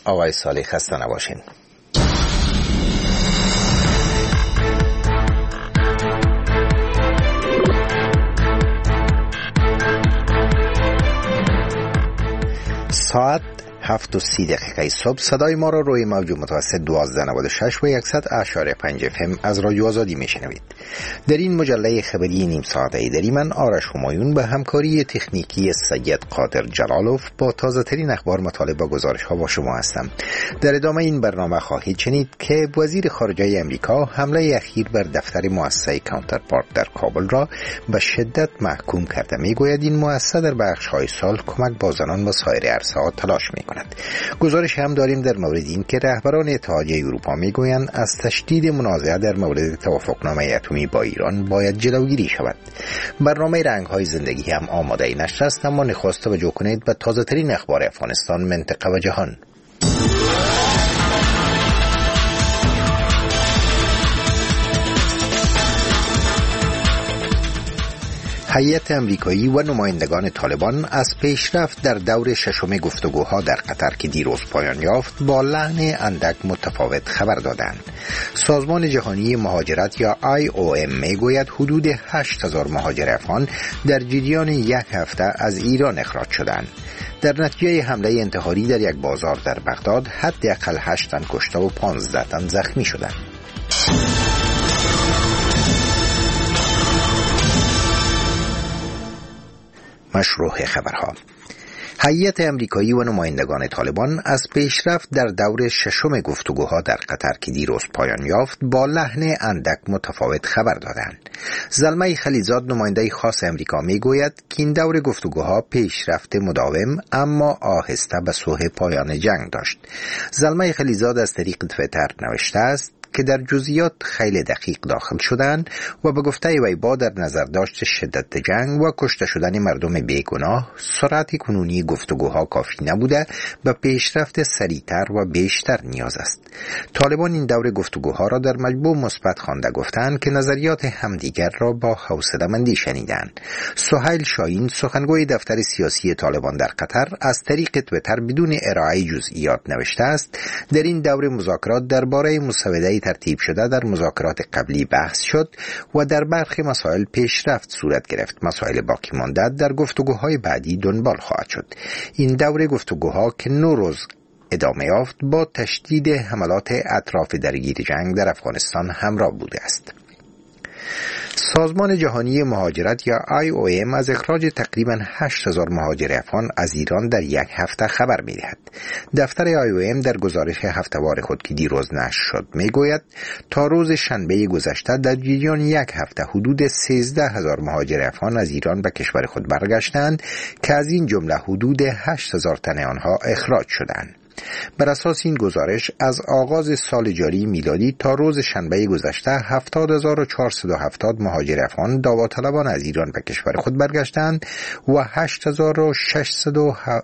آقای صالح خسته نباشین. ساعت 7:30 صبح صدای ما را روی موج متوسط 1296 و 100.5 FM از رادیو آزادی میشنوید. در این مجله خبری نیم ساعته داری من آرش همایون به همکاری تکنیکی سید قادر جلالوف با تازه ترین اخبار، مطالب و گزارش ها با شما هستم. در ادامه این برنامه خواهید شنید که وزیر خارجه امریکا حمله اخیر بر دفتر مؤسسه کانترپارت در کابل را به شدت محکوم کرده. میگوید این مؤسسه در بخش های سال کمک با زنان و سایر عرصه ها تلاش میکند. گزارش هم داریم در مورد این که رهبران اتحادیه اروپا میگویند از تشدید منازعه در مورد توافقنامه اتمی با ایران باید جلوگیری شود. برنامه رنگ‌های زندگی هم آماده نشر است، اما نخست توجه کنید به تازه ترین اخبار افغانستان، منطقه و جهان. هیئت امریکایی و نمایندگان طالبان از پیشرفت در دور ششم گفتگوها در قطر که دیروز پایان یافت با لحن اندک متفاوت خبر دادند. سازمان جهانی مهاجرت یا IOM میگوید حدود 8,000 مهاجر افغان در جریان یک هفته از ایران اخراج شدند. در نتیجه حمله انتحاری در یک بازار در بغداد حداقل 8 تن کشته و 15 تن زخمی شدند. مشروع خبرها. هیئت امریکایی و نمایندگان طالبان از پیشرفت در دور ششم گفتگوها در قطر که دیروز پایان یافت با لحن اندک متفاوت خبر دادند. زلمه خلیلزاد نماینده خاص امریکا میگوید که این دور گفتگوها پیشرفت مداوم اما آهسته به سوی پایان جنگ داشت. زلمه خلیلزاد از طریق توییتر نوشته است که در جزئیات خیلی دقیق داخل شدند و به گفته وی با در نظر داشت شدت جنگ و کشته شدن مردم بیگناه، سرعت کنونی گفتگوها کافی نبوده، به پیشرفت سریعتر و بیشتر نیاز است. طالبان این دور گفتگوها را در مجموع مثبت خوانده گفتند که نظریات همدیگر را با حوصله‌مندی شنیدند. سهیل شاهین سخنگوی دفتر سیاسی طالبان در قطر از طریق توییتر بدون ارائه جزئیات نوشته است در این دور مذاکرات درباره مسوده ترتیب شده در مذاکرات قبلی بحث شد و در برخی مسائل پیشرفت صورت گرفت. مسائل باقی مانده در گفتگوهای بعدی دنبال خواهد شد. این دوره گفتگوها که 9 روز ادامه یافت با تشدید حملات اطراف درگیر جنگ در افغانستان همراه بوده است. سازمان جهانی مهاجرت یا IOM از اخراج تقریباً 8,000 مهاجر افغان از ایران در یک هفته خبر می‌دهد. دفتر IOM در گزارش هفته‌وار خود که دیروز نشر شد میگوید تا روز شنبه گذشته در جریان یک هفته حدود 13,000 مهاجر افغان از ایران به کشور خود برگشتند که از این جمله حدود 8,000 تن آنها اخراج شدند. بر اساس این گزارش از آغاز سال جاری میلادی تا روز شنبه گذشته 70,470 مهاجر افغان داوطلبانه از ایران به کشور خود برگشتند و 8,600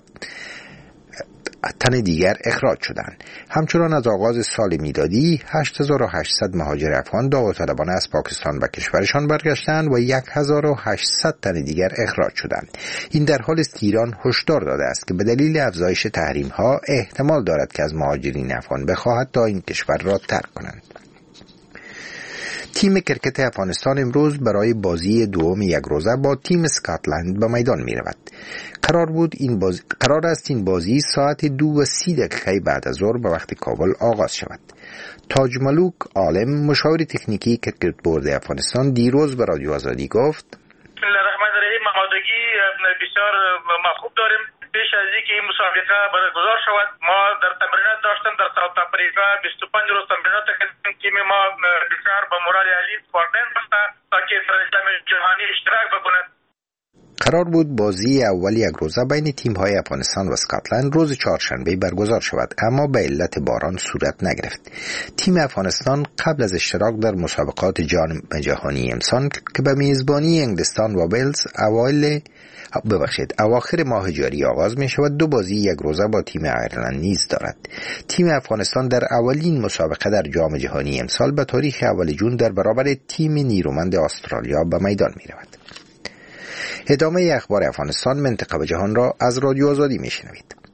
تن دیگر اخراج شدند. همچنان از آغاز سال میلادی 8,800 مهاجر افغان داوطلبانه از پاکستان به کشورشان برگشتند و 1,800 تن دیگر اخراج شدند. این در حالی است که ایران هشدار داده است که به دلیل افزایش تحریم‌ها احتمال دارد که از مهاجرین افغان بخواهد تا این کشور را ترک کنند. تیم کرکت افغانستان امروز برای بازی دوم یک روزه با تیم اسکاتلند به میدان می رود. قرار است این بازی ساعت 2:30 بعد از ظهر به وقت کابل آغاز شود. تاج ملوک عالم مشاور تکنیکی کرکت بورد افغانستان دیروز به رادیو آزادی گفت: الرحمن الرحیم، آمادگی بسیار خوب داریم. پیش از اینکه این مسابقه برگزار شود ما در تمرینات داشتیم. در ساوت آفریقا 25 روز تمرینات کردیم. تیم ما بسیار با مورال عالی سپاردن بسته تا که در جام جهانی اشتراک بکند. قرار بود بازی اول یک روزه بین تیم‌های افغانستان و اسکاتلند روز چهارشنبه برگزار شود، اما به علت باران صورت نگرفت. تیم افغانستان قبل از اشتراک در مسابقات جام جهانی امسال که به میزبانی انگلستان و ولز اواخر ماه جاری آغاز می شود، 2 بازی یک روزه با تیم ایرلند نیز دارد. تیم افغانستان در اولین مسابقه در جام جهانی امسال به تاریخ اول جون در برابر تیم نیرومند استرالیا به میدان می رود. ادامه اخبار افغانستان، منطقه و جهان را از رادیو آزادی می شنوید.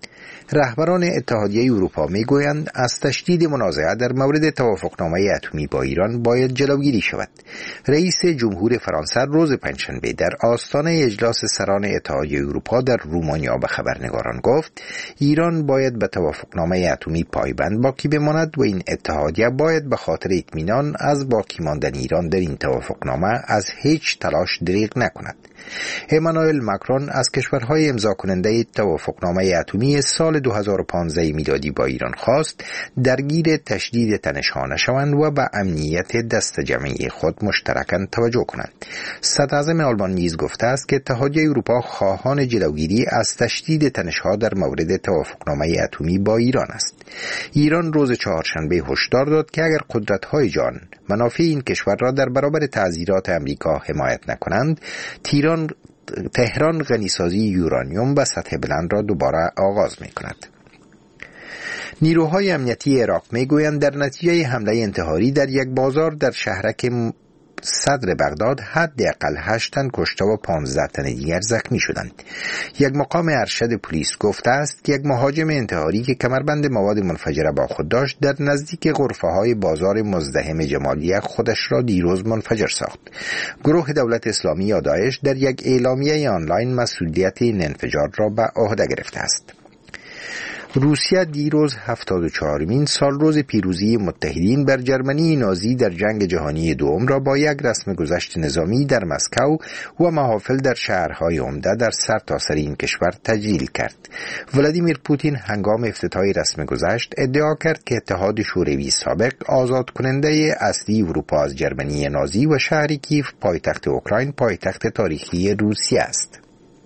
رهبران اتحادیه اروپا میگویند از تشدید منازعه در مورد توافقنامه اتمی با ایران باید جلوگیری شود. رئیس جمهور فرانسه روز پنجشنبه در آستانه اجلاس سران اتحادیه اروپا در رومانیا به خبرنگاران گفت ایران باید به توافقنامه اتمی پایبند باقی بماند و این اتحادیه باید به خاطر اطمینان از باقی ماندن ایران در این توافقنامه از هیچ تلاش دریغ نکند. امانوئل ماکرون از کشورهای امضا کننده توافقنامه اتمی سال 2015 میلادی با ایران خواست درگیر تشدید تنش‌ها نشوند و به امنیت دست جمعی خود مشترکاً توجه کنند. صدراعظم آلمان نیز گفته است که اتحادیه اروپا خواهان جلوگیری از تشدید تنش‌ها در مورد توافقنامه اتمی با ایران است. ایران روز چهارشنبه هشدار داد که اگر قدرت‌های جهان منافع این کشور را در برابر تعزیرات امریکا حمایت نکنند، تهران غنیسازی یورانیوم به سطح بلند را دوباره آغاز می‌کند. نیروهای امنیتی عراق میگویند در نتیجه حمله انتحاری در یک بازار در شهرک صدر بغداد حداقل 8 تن کشته و 15 تن دیگر زخمی شدند. یک مقام ارشد پلیس گفته است که یک مهاجم انتحاری که کمربند مواد منفجره با خود داشت در نزدیک غرفه‌های بازار مزدحم جمالیه خودش را دیروز منفجر ساخت. گروه دولت اسلامی یا داعش در یک اعلامیه آنلاین مسئولیت این انفجار را به عهده گرفته است. روسیه دیروز 74مین سالروز پیروزی متحدین بر جرمنی نازی در جنگ جهانی دوم را با یک رسم گذشت نظامی در مسکو و محافل در شهرهای عمده در سرتاسر این کشور تجلیل کرد. ولادیمیر پوتین هنگام افتتاح رسم گذشت ادعا کرد که اتحاد شوروی سابق آزاد کننده اصلی اروپا از جرمنی نازی و شهر کیف پایتخت اوکراین پایتخت تاریخی روسیه است.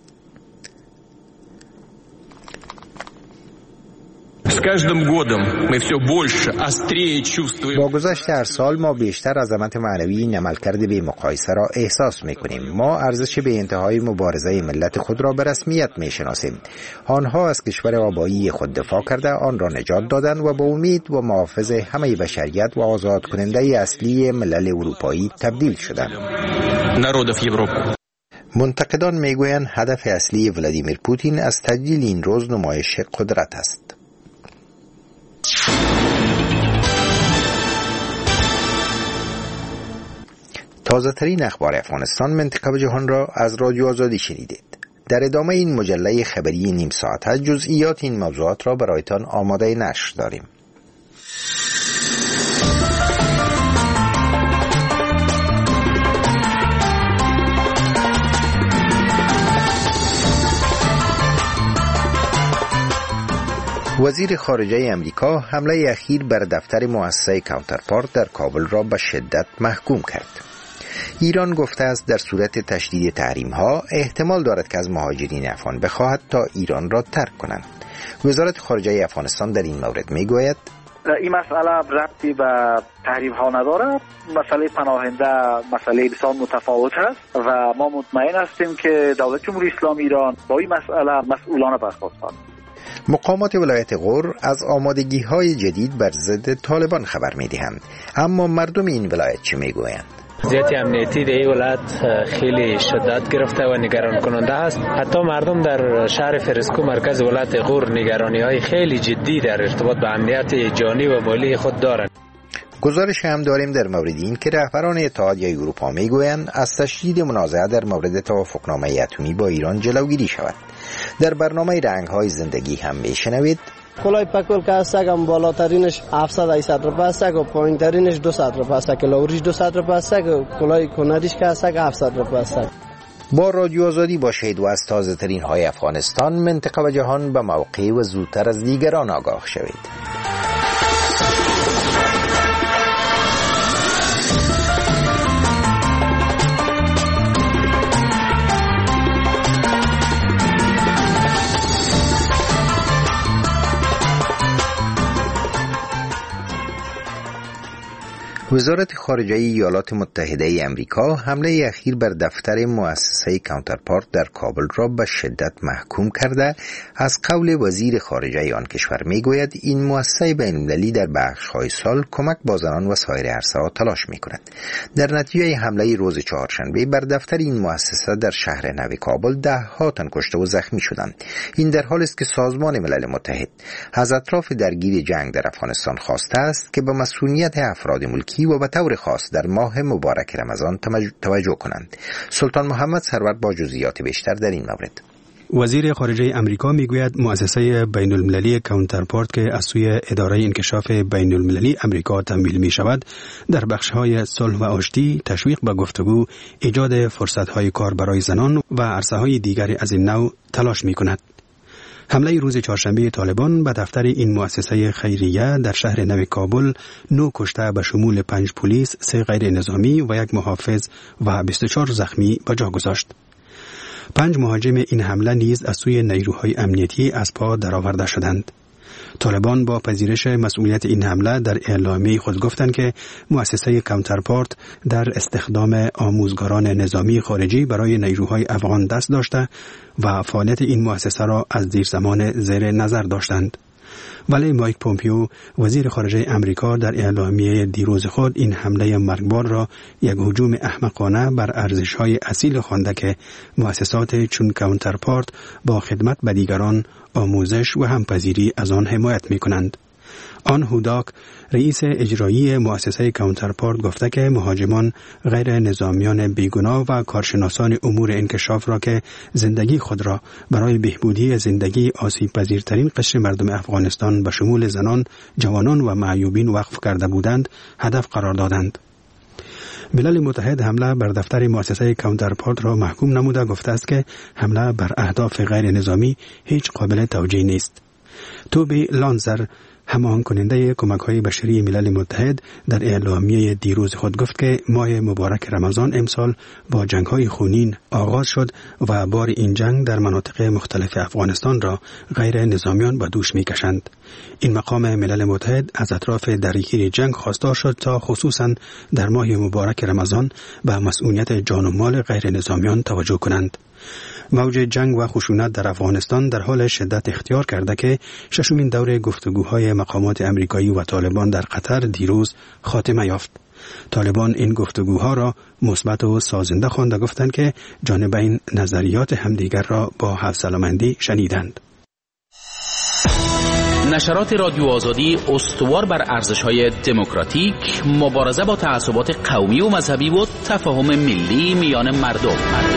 با گذشت هر سال ما بیشتر عظمت معنوی این عملکرد بی مقایسه را احساس می‌کنیم. ما ارزش به انتهای مبارزه ملت خود را به رسمیت می‌شناسیم. آنها از کشور آبایی خود دفاع کرده آن را نجات دادند و با امید و محافظ همه بشریت و آزاد کننده اصلی ملل اروپایی تبدیل شدند. منتقدان میگویند هدف اصلی ولادیمیر پوتین از تجلیل این روز نمایش قدرت است. تازه ترین اخبار افغانستان، منطقه و جهان را از رادیو آزادی شنیدید. در ادامه این مجله خبری نیم ساعته جزئیات این موضوعات را برایتان آماده نشر داریم. وزیر خارجه امریکا حمله اخیر بر دفتر مؤسسه کانترپارت در کابل را به شدت محکوم کرد. ایران گفته است در صورت تشدید تحریم‌ها احتمال دارد که از مهاجرین افغان بخواهد تا ایران را ترک کنند. وزارت خارجه افغانستان در این مورد میگوید این مسئله ربطی به تحریم ها ندارد. مسئله پناهنده مسئله بسیار متفاوت است و ما مطمئن هستیم که دولت جمهوری اسلامی ایران با این مسئله مسئولانه برخورد خواهد. مقامات ولایت غور از آمادگی‌های جدید بر ضد طالبان خبر می‌دهند، اما مردم این ولایت چه می‌گویند؟ وضعیت امنیتی در این ولایت خیلی شدت گرفته و نگران کننده است. حتی مردم در شهر فرسکو مرکز ولایت غور نگرانی‌های خیلی جدی در ارتباط با امنیت جانی و مالی خود دارند. گزارش هم داریم در مورد این که رهبران اتحادیه اروپا میگویند از تشدید منازعه در مورد توافقنامه اتمی با ایران جلوگیری شود. در برنامه رنگ‌های زندگی هم میشنوید کلاه پکول که است هم بالاترینش 700 روپیه است و پایینترینش 200 روپیه است که لاوریش 200 روپیه است کلاه کناریش که است 700 روپیه است. با رادیو آزادی باشید و از تازه ترین های افغانستان، منطقه و جهان به موقع و زودتر از دیگران آگاه شوید. وزارت خارجه ایالات متحده ای آمریکا حمله اخیر بر دفتر مؤسسه کانترپارت در کابل را به شدت محکوم کرده. از قول وزیر خارجه آن کشور میگوید این مؤسسه بین‌المللی در بخش‌های سال کمک با زنان و سایر عرصه‌ها تلاش می‌کند. در نتیجه حمله روز چهارشنبه بر دفتر این مؤسسه در شهر نو کابل 10 تن کشته و زخمی شدند. این در حالی است که سازمان ملل متحد از اطراف درگیر جنگ در افغانستان خواسته است که به مسئولیت افراد ملکی و به طور خاص در ماه مبارک رمضان توجه کنند. سلطان محمد سرور با جزئیات بیشتر در این مورد. وزیر خارجه امریکا میگوید مؤسسه بین المللی کانترپارت که از سوی اداره انکشاف بین المللی امریکا تمویل می شود در بخش‌های صلح و آشتی، تشویق به گفتگو، ایجاد فرصت‌های کار برای زنان و عرصه‌های دیگری از این نوع تلاش می کند. حمله روز چهارشنبه طالبان به دفتر این مؤسسه خیریه در شهر نو کابل 9 کشته به شمول 5 پلیس، 3 غیر نظامی و 1 محافظ و 24 زخمی به جا گذاشت. 5 مهاجم این حمله نیز از سوی نیروهای امنیتی از پا درآورده شدند. طالبان با پذیرش مسئولیت این حمله در اعلامیه خود گفتند که مؤسسه کانترپارت در استخدام آموزگاران نظامی خارجی برای نیروهای افغان دست داشته و فعالیت این مؤسسه را از دیرزمان زیر نظر داشتند. ولی مایک پومپیو وزیر خارجه امریکا در اعلامیه دیروز خود این حمله مرگبار را یک هجوم احمقانه بر ارزش‌های اصیل خوانده که مؤسسات چون کانترپارت با خدمت به دیگران، آموزش و همپذیری از آن حمایت می‌کنند. آن هوداک رئیس اجرایی مؤسسه کانترپارت گفته که مهاجمان غیر نظامیان بیگناه و کارشناسان امور انکشاف را که زندگی خود را برای بهبودی زندگی آسیب پذیرترین قشر مردم افغانستان به شمول زنان، جوانان و معیوبین وقف کرده بودند هدف قرار دادند. ملل متحد حمله بر دفتر مؤسسه کانترپارت را محکوم نموده گفته است که حمله بر اهداف غیر نظامی هیچ قابل توجیه نیست. توبی لانزر هماهنگ کننده کمک‌های بشری ملل متحد در اعلامیه دیروز خود گفت که ماه مبارک رمضان امسال با جنگ‌های خونین آغاز شد و بار این جنگ در مناطق مختلف افغانستان را غیر نظامیان به دوش می‌کشند. این مقام ملل متحد از اطراف درگیر جنگ خواستار شد تا خصوصاً در ماه مبارک رمضان به مسئولیت جان و مال غیر نظامیان توجه کنند. موج جنگ و خشونت در افغانستان در حال شدت اختیار کرده که ششمین دور گفتگوهای مقامات امریکایی و طالبان در قطر دیروز خاتمه یافت. طالبان این گفتگوها را مثبت و سازنده خوانده گفتند که جانبین نظریات همدیگر را با حوصله‌مندی شنیدند. نشرات رادیو آزادی استوار بر ارزش‌های دموکراتیک، مبارزه با تعصبات قومی و مذهبی و تفاهم ملی میان مردم.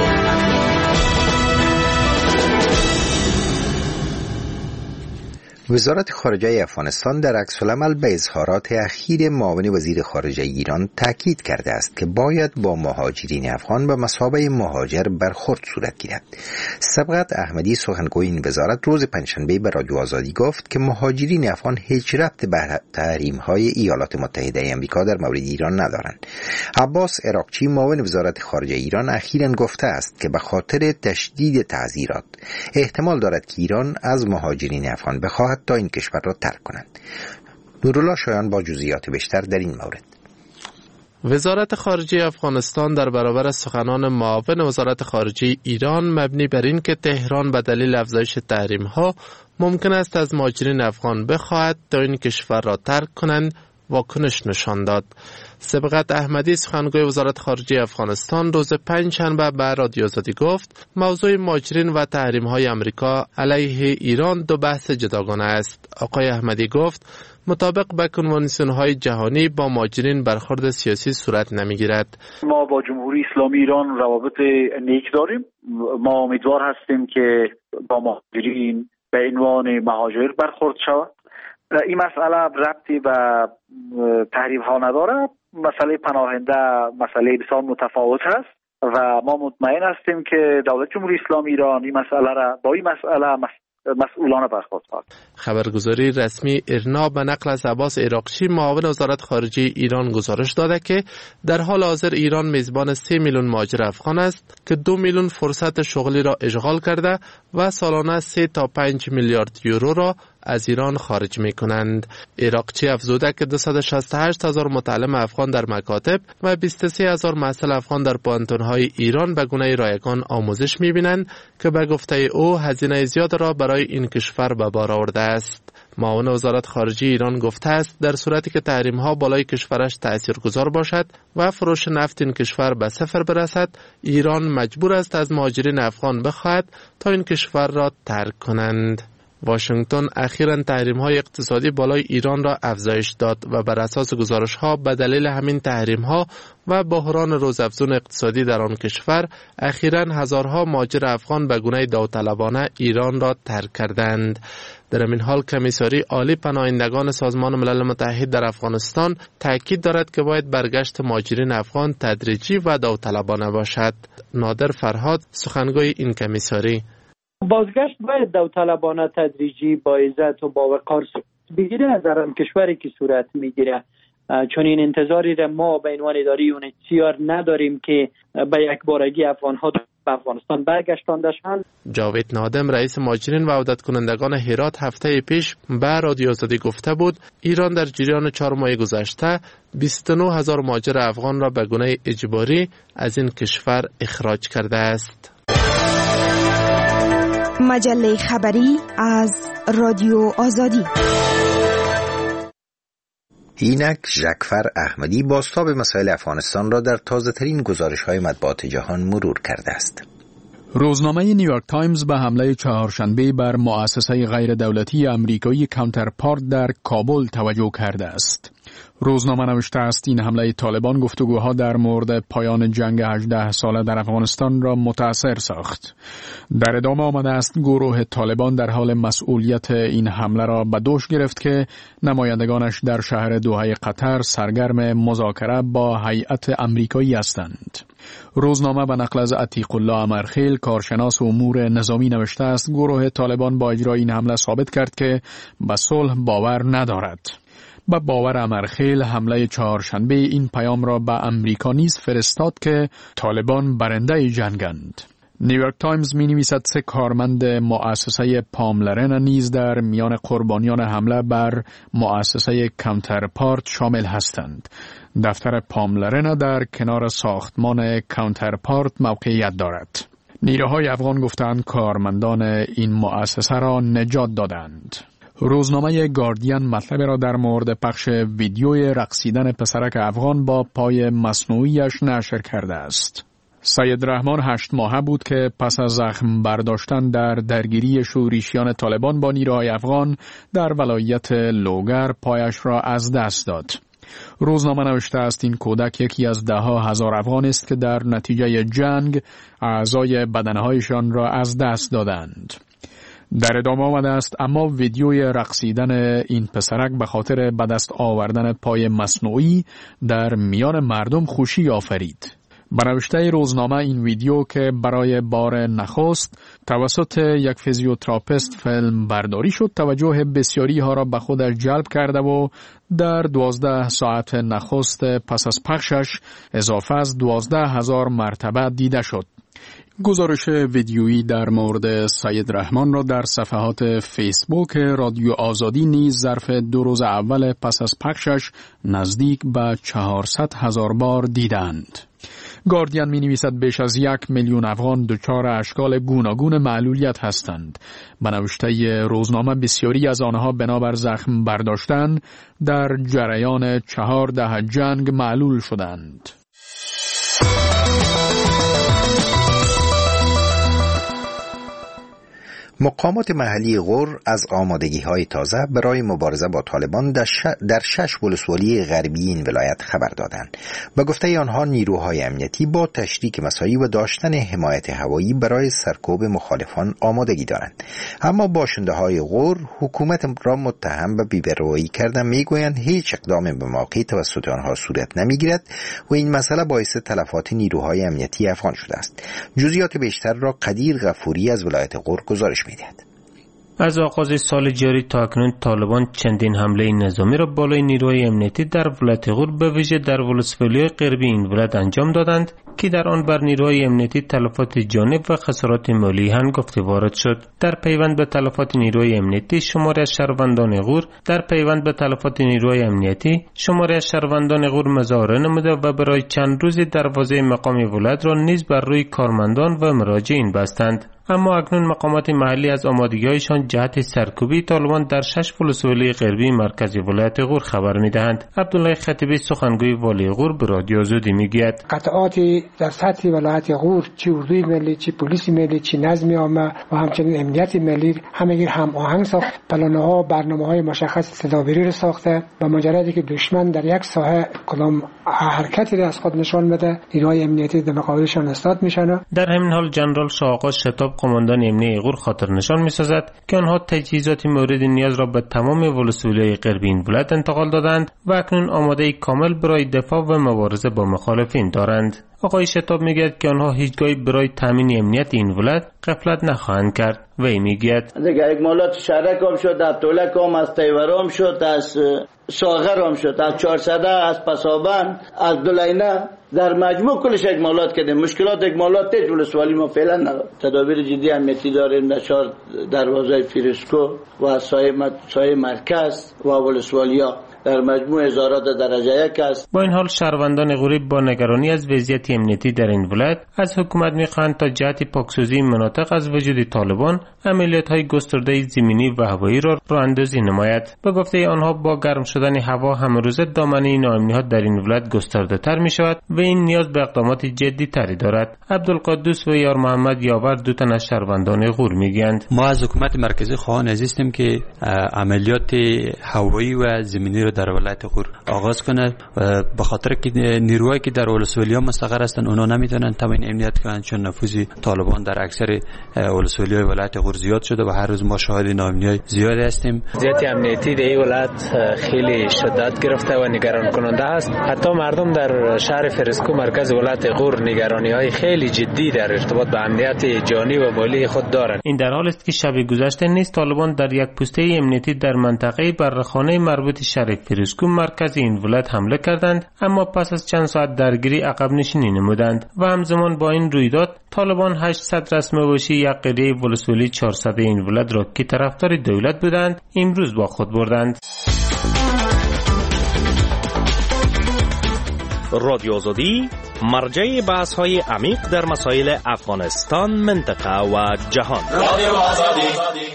وزارت خارجه افغانستان در عکس‌العمل به اظهارات اخیر معاون وزیر خارجه ایران تاکید کرده است که باید با مهاجرین افغان به مثابه مهاجر برخورد صورت گیرد. سبقت احمدی سخنگوی این وزارت روز پنجشنبه به رادیو آزادی گفت که مهاجرین افغان هیچ ربطی به تحریم‌های ایالات متحده آمریکا در مورد ایران ندارند. عباس عراقچی معاون وزارت خارجه ایران اخیراً گفته است که به خاطر تشدید تعزیرات احتمال دارد که ایران از مهاجرین افغان بخواهد تا این کشور را ترک کنند. نورالله شایان با جزئیات بیشتر در این مورد. وزارت خارجه افغانستان در برابر سخنان معاون وزارت خارجه ایران مبنی بر این که تهران به دلیل افزایش تحریم‌ها ممکن است از مهاجرین افغان بخواهد تا این کشور را ترک کنند واکنش نشان داد. سبقت احمدی سخنگوی وزارت خارجه افغانستان روز پنجشنبه به رادیو آزادی گفت موضوع مهاجرین و تحریم‌های آمریکا علیه ایران دو بحث جداگانه است. آقای احمدی گفت مطابق به کنوانسیون‌های جهانی با مهاجرین برخورد سیاسی صورت نمی‌گیرد. ما با جمهوری اسلامی ایران روابط نیک داریم. ما امیدوار هستیم که با مهاجرین به عنوان مهاجر برخورد شود. این مسئله ربطی به تحریم ها نداره. مسئله پناهنده مسئله بسیار متفاوت است و ما مطمئن هستیم که دولت جمهوری اسلامی ایران این مسئله را با این مسئله مسئولانه برخورد خواهد. خبرگزاری رسمی ایرنا به نقل از عباس عراقچی معاون وزارت خارجه ایران گزارش داده که در حال حاضر ایران میزبان 3 میلیون مهاجر افغان است که 2 میلیون فرصت شغلی را اشغال کرده و سالانه 3 تا 5 میلیارد یورو را از ایران خارج می کنند. عراقچی افزوده که 268,000 متعلم افغان در مکاتب و 23,000 محصل افغان در پانتون‌های ایران به گونه رایگان آموزش می بینند که به گفته او هزینه زیاد را برای این کشور به بار آورده است. معاون وزارت خارجه ایران گفته است در صورتی که تحریم‌ها بالای کشورش تاثیرگذار باشد و فروش نفت این کشور به صفر برسد، ایران مجبور است از مهاجرین افغان بخواهد تا این کشور را ترک کنند. واشنگتن اخیراً تحریم‌های اقتصادی بالای ایران را افزایش داد و بر اساس گزارش‌ها به دلیل همین تحریم‌ها و بحران روزافزون اقتصادی در آن کشور اخیراً هزارها مهاجر افغان به گونه داوطلبانه ایران را ترک کردند. در این حال کمیساری عالی پناهندگان سازمان ملل متحد در افغانستان تاکید دارد که باید برگشت مهاجرین افغان تدریجی و داوطلبانه باشد. نادر فرهاد سخنگوی این کمیساری: بازگشت باید داوطلبانه تدریجی با عزت و با وقار بگیره از هر کشوری که صورت میگیره، چون این انتظاری را ما به عنوان اداره UNHCR نداریم که به یک بارگی افغان‌ها به افغانستان برگشتانده شوند. جاوید نادم رئیس مهاجرین و عودت کنندگان هرات هفته پیش به رادیو آزادی گفته بود ایران در جریان 4 ماه گذشته 29,000 مهاجر افغان را به گونه اجباری از این کشور اخراج کرده است. مجله خبری از رادیو آزادی. اینک ژکفر احمدی بازتاب مسائل افغانستان را در تازه‌ترین گزارش‌های مطبوعات جهان مرور کرده است. روزنامه نیویورک تایمز به حمله چهارشنبه بر مؤسسه غیر دولتی آمریکایی کانترپارت در کابل توجه کرده است. روزنامه نوشته است این حمله طالبان گفتگوها در مورد پایان جنگ 18 ساله در افغانستان را متأثر ساخت. در ادامه آمده است گروه طالبان در حال مسئولیت این حمله را به دوش گرفت که نمایندگانش در شهر دوحه قطر سرگرم مذاکره با هیئت آمریکایی هستند. روزنامه به نقل از عتیق الله امرخیل کارشناس امور نظامی نوشته است گروه طالبان با اجرای این حمله ثابت کرد که به صلح باور ندارد. با باور امرخیل حمله چهارشنبه این پیام را به امریکا نیز فرستاد که طالبان برنده جنگند. نیویورک تایمز می نویسد 3 کارمند مؤسسه پاملرن نیز در میان قربانیان حمله بر مؤسسه کانترپارت شامل هستند. دفتر پاملرن در کنار ساختمان کانترپارت موقعیت دارد. نیروهای افغان گفتند کارمندان این مؤسسه را نجات دادند. روزنامه گاردین مطلب را در مورد پخش ویدیوی رقصیدن پسرک افغان با پای مصنوعیش نشر کرده است. سید رحمان 8 ماهه بود که پس از زخم برداشتن در درگیری شورشیان طالبان با نیروهای افغان در ولایت لوگر پایش را از دست داد. روزنامه نوشته است این کودک یکی از 10,000 افغان است که در نتیجه جنگ اعضای بدنهایشان را از دست دادند. در ادامه آمده است اما ویدیوی رقصیدن این پسرک به خاطر به دست آوردن پای مصنوعی در میان مردم خوشی آفرید. به نوشته روزنامه این ویدیو که برای بار نخست توسط یک فیزیوتراپیست فیلم برداری شد توجه بسیاری ها را به خودش جلب کرده و در 12 ساعت نخست پس از پخشش اضافه از 12,000 مرتبه دیده شد. گزارش ویدیویی در مورد سید رحمان را در صفحات فیسبوک رادیو آزادی نیز ظرف 2 روز اول پس از پخشش نزدیک به 400,000 بار دیدند. گاردین می نویسد بیش از 1 میلیون افغان دچار اشکال گوناگون معلولیت هستند. به نوشته روزنامه بسیاری از آنها بنابر زخم برداشتن در جریان 4 دهه جنگ معلول شدند. مقامات محلی غور از آمادگی‌های تازه برای مبارزه با طالبان در 6 ولسوالی غربی این ولایت خبر دادند. به گفته آنها نیروهای امنیتی با تشریک مساعی و داشتن حمایت هوایی برای سرکوب مخالفان آمادگی دارند. اما باشنده‌های غور حکومت را متهم به بی‌پروایی کردن میگویند هیچ اقدام به موقع توسط آنها صورت نمیگیرد و این مسئله باعث تلفات نیروهای امنیتی افغان شده است. جزئیات بیشتر را قدیر غفوری از ولایت غور گزارش می‌دهد. از آغاز سال جاری تا اکنون طالبان چندین حمله نظامی را بالای نیروهای امنیتی در ولایت غور به ویژه در ولسوالی‌های غربی این ولایت انجام دادند که در آن بر نیروهای امنیتی تلفات جانب و خسارات مالی هنگفته وارد شد. در پیوند به تلفات نیروهای امنیتی شماری از شهروندان غور مظاهره نموده و برای چند روزی دروازه مقام ولایت را نیز بر روی کارمندان و مراجعین بستند. اما اکنون مقامات محلی از آمادگی‌هایشان جهت سرکوبی طالبان در 6 ولسوالی غربی مرکزی ولایت غور خبر می‌دهند. عبدالله خطیبی سخنگوی والی غور به رادیو آزادی می‌گوید قطعات در سطح ولایت غور چه اردوی ملی، چه پلیس ملی، چه نظم عامه و همچنین امنیت ملی همگی هم آهنگ ساخت، پلان‌ها و برنامه‌های مشخص تدابیری را ساخته و مجردی که دشمن در یک ساحه کدام حرکتی را از خود نشان بده نیروهای امنیتی در مقابلشان استاد میشن. در همین حال جنرال شاه شتاب قماندان امنیتی غور خاطر نشان می‌سازد که آنها تجهیزات مورد نیاز را به تمام ولسوالی‌های غربی این ولایت انتقال دادند و اکنون آماده کامل برای دفاع و مبارزه با مخالفین دارند. آقای شتاب میگوید که آنها هیچگاهی برای تامین امنیت این ولایت غفلت نخواهند کرد و میگوید دیگه اکمالات شهرک هم شد، از طولک هم، از تیورام شد، از ساغر هم شد، از 400 از پسابند، از دولینه در مجموع کلش اکمالات کردیم. مشکلات اکمالات تیج ولسوالی ما فعلا نداریم. تدابیر جدی امنیتی داریم در 4 دروازه فیرسکو و سایه مرکز و ولسوالیا در مجموع هزارات درجه یک است. با این حال شهروندان غریب با نگرانی از وضعیت امنیتی در این ولایت از حکومت می‌خواهند تا جهت پاکسازی مناطق از وجود طالبان عملیات‌های گسترده زمینی و هوایی را راه‌اندازی نماید. به گفته آنها با گرم شدن هوا همروزه دامنه ناامنی‌ها در این ولایت گسترده‌تر می‌شود و این نیاز به اقدامات جدی‌تری دارد. عبدالقدوس و یار محمد یاور دو تن از شهروندان غور می‌گویند ما از حکومت مرکزی خواهان هستیم که عملیات هوایی و زمینی را در ولایت غور آغاز کنه به خاطر که نیروهایی که در ولسوالی‌ها مستقر هستند اونا نمیتونن تامین امنیت کنن چون نفوذ طالبان در اکثر ولسوالی‌های ولایت غور زیاد شده و هر روز ما شاهد ناامنی‌های زیادی هستیم. وضعیت امنیتی در این ولایت خیلی شدت گرفته و نگران کننده است. حتی مردم در شهر فرسکو مرکز ولایت غور نگرانی‌های خیلی جدی در ارتباط با امنیت جانی و مالی خود دارند. این در حالی است که شب گذشته نیز طالبان در یک پسته امنیتی در منطقه برخانه مربوط شهر فرسکو مرکز این ولایت حمله کردند، اما پس از چند ساعت درگیری عقب نشینی نمودند و همزمان با این رویداد طالبان 800 رسم‌واشی یک قریه ولسوالی 400 این ولایت را که طرفدار دولت بودند امروز با خود بردند. رادیو آزادی مرجع بحث‌های عمیق در مسائل افغانستان، منطقه و جهان. رادیو آزادی.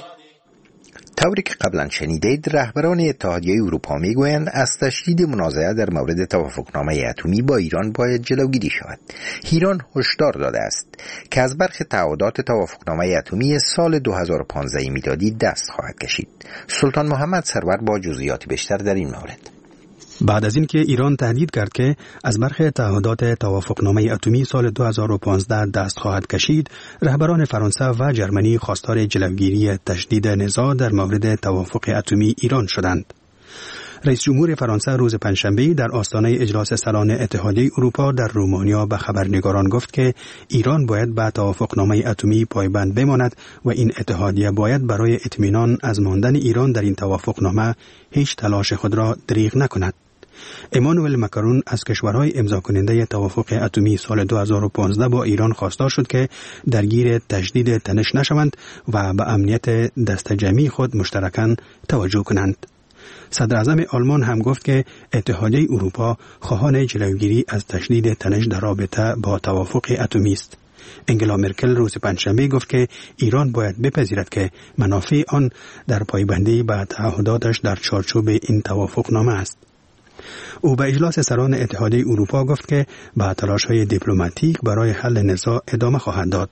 طوری که قبلا شنیدید رهبران اتحادیه اروپا میگویند از تشدید منازعه در مورد توافقنامه اتمی با ایران باید جلوگیری شود. ایران هشدار داده است که از برخی تعهدات توافقنامه اتمی سال 2015 میلادی دست خواهد کشید. سلطان محمد سرور با جزئیات بیشتر در این مورد. بعد از اینکه ایران تهدید کرد که از برخی تعهدات توافقنامه اتمی سال 2015 دست خواهد کشید، رهبران فرانسه و جرمنی خواستار جلوگیری تشدید نزاع در مورد توافق اتمی ایران شدند. رئیس جمهور فرانسه روز پنجشنبه در آستانه اجلاس سران اتحادیه اروپا در رومانیا به خبرنگاران گفت که ایران باید به توافقنامه اتمی پایبند بماند و این اتحادیه باید برای اطمینان از ماندن ایران در این توافقنامه هیچ تلاش خود را دریغ نکند. امانوئل ماکرون از کشورهای امضا کننده توافق اتمی سال 2015 با ایران خواستار شد که درگیر تجدید تنش نشوند و به امنیت دست جمعی خود مشترکاً توجه کنند. صدر اعظم آلمان هم گفت که اتحادیه اروپا خواهان جلوگیری از تشدید تنش در رابطه با توافق اتمی است. انگلا مرکل روز پنجشنبه گفت که ایران باید بپذیرد که منافع آن در پایبندی به تعهداتش در چارچوب این توافقنامه است. او به اجلاس سران اتحادیه اروپا گفت که به تلاش‌های دیپلماتیک برای حل نزاع ادامه خواهد داد.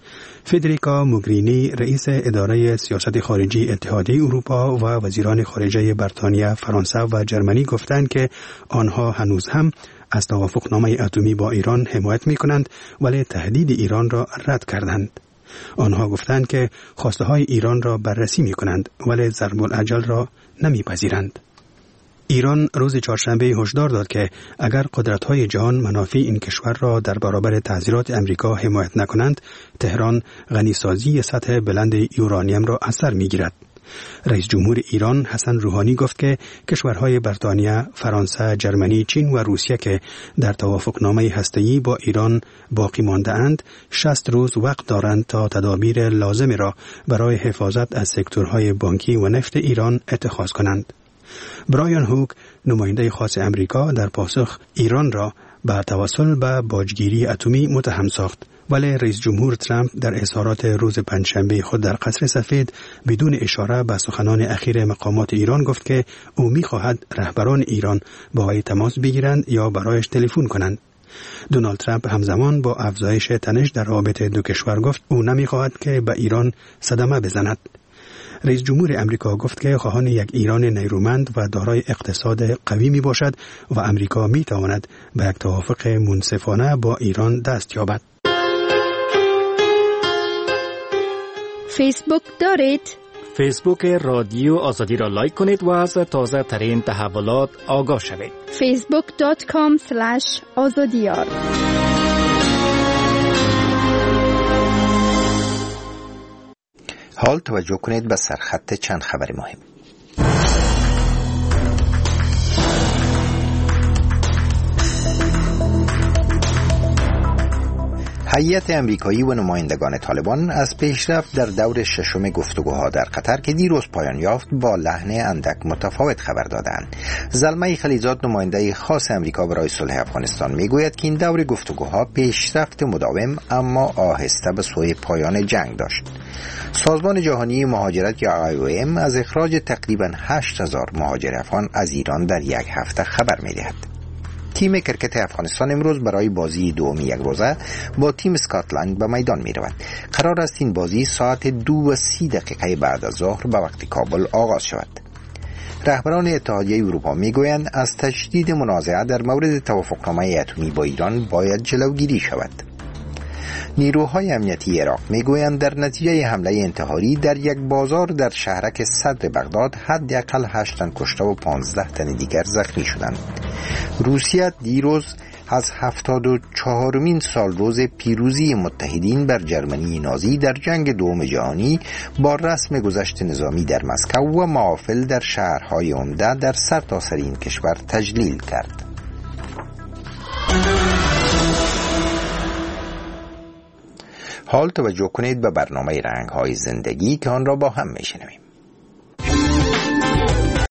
فدریکا موگرینی رئیس اداره سیاست خارجی اتحادیه اروپا و وزیران خارجه بریتانیا، فرانسه و جرمنی گفتند که آنها هنوز هم از توافقنامه اتمی با ایران حمایت می‌کنند ولی تهدید ایران را رد کردند. آنها گفتند که خواسته‌های ایران را بررسی می‌کنند ولی ضرب الاجل را نمی‌پذیرند. ایران روز چهارشنبه هشدار داد که اگر قدرت‌های جهان منافع این کشور را در برابر تعذیرات امریکا حمایت نکنند، تهران غنیسازی سطح بلند یورانیم را از سر می‌گیرد. رئیس جمهور ایران حسن روحانی گفت که کشورهای بریتانیا، فرانسه، جرمنی، چین و روسیه که در توافقنامه هسته‌ای با ایران باقی مانده اند 60 روز وقت دارند تا تدابیر لازم را برای حفاظت از سکتورهای بانکی و نفت ایران اتخاذ کنند. برایان هوک، نماینده خاص امریکا، در پاسخ ایران را به توسل به باجگیری اتمی متهم ساخت، ولی رئیس جمهور ترامپ در اظهارات روز پنجشنبه خود در قصر سفید بدون اشاره به سخنان اخیر مقامات ایران گفت که او می‌خواهد رهبران ایران با وی تماس بگیرند یا برایش تلفن کنند. دونالد ترامپ همزمان با افزایش تنش در روابط دو کشور گفت او نمی‌خواهد که به ایران صدمه بزند. رئیس جمهور امریکا گفت که خواهان یک ایران نیرومند و دارای اقتصاد قوی می باشد و امریکا می تواند به یک توافق منصفانه با ایران دست یابد. فیسبوک دارید؟ فیسبوک رادیو آزادی را لایک کنید و از تازه ترین تحولات آگاه شوید. facebook.com/azadiyar. حال توجه کنید به سرخط چند خبر مهم. هیئت امریکایی و نمایندگان طالبان از پیشرفت در دور ششم گفتگوها در قطر که دیروز پایان یافت با لحن اندک متفاوت خبر دادند. زلمه خلیزاد، نماینده خاص امریکا برای صلح افغانستان، میگوید که این دور گفتگوها پیشرفت مداوم اما آهسته به سوی پایان جنگ داشت. سازمان جهانی مهاجرت یا IOM از اخراج تقریباً 8000 مهاجر افغان از ایران در یک هفته خبر می‌دهد. تیم کرکت افغانستان امروز برای بازی دوم یک روزه با تیم اسکاتلند به میدان می رود. قرار است این بازی ساعت 2:30 بعد از ظهر به وقت کابل آغاز شود. رهبران اتحادیه اروپا می گویند از تشدید منازعه در مورد توافقنامه اتمی با ایران باید جلوگیری شود. نیروهای امنیتی عراق میگویند در نتیجه حمله انتحاری در یک بازار در شهرک صدر بغداد حداقل 8 تن کشته و 15 تن دیگر زخمی شدند. روسیه دیروز از 74مین سال روز پیروزی متحدین بر جرمنی نازی در جنگ دوم جهانی با رسم گذشت نظامی در مسکو و محافل در شهرهای عمده در سرتاسر این کشور تجلیل کرد. حال توجه کنید به برنامه رنگ‌های زندگی که آن را با هم می‌شنویم.